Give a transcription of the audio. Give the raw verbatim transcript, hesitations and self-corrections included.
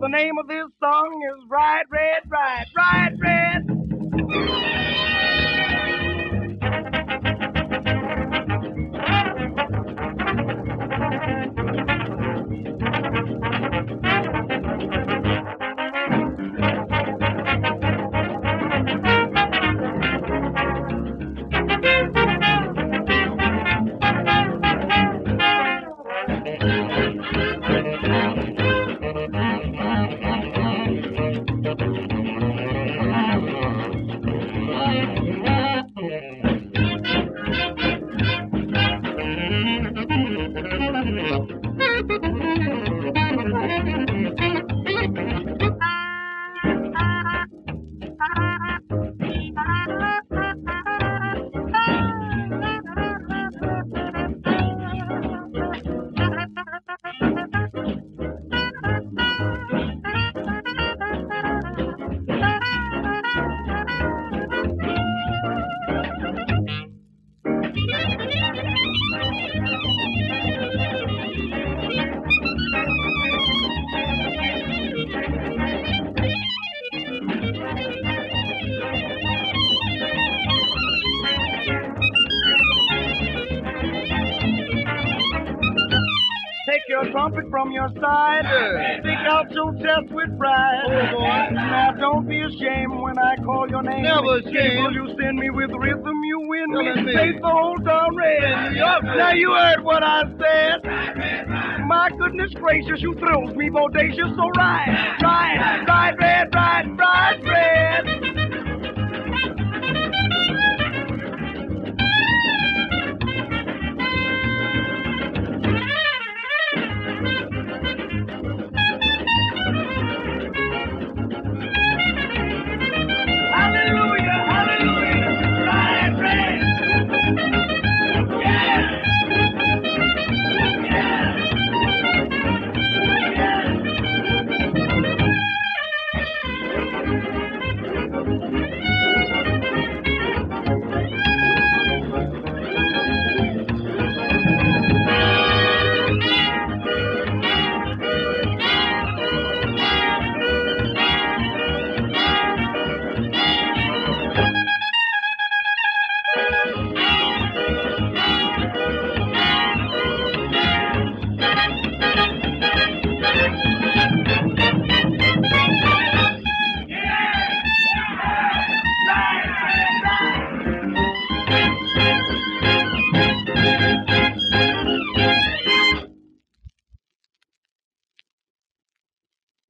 The name of this song is Ride Red, Ride, Ride Red. Take your trumpet from your side, stick out your chest with pride. Oh, boy. Now don't be ashamed when I call your name. Never ashamed. Will you send me with rhythm? You win Telling me. me. Face the whole town red. New York. Now you heard what I said. My goodness gracious, you thrills me bodacious. So ride, ride, ride, red, ride, ride.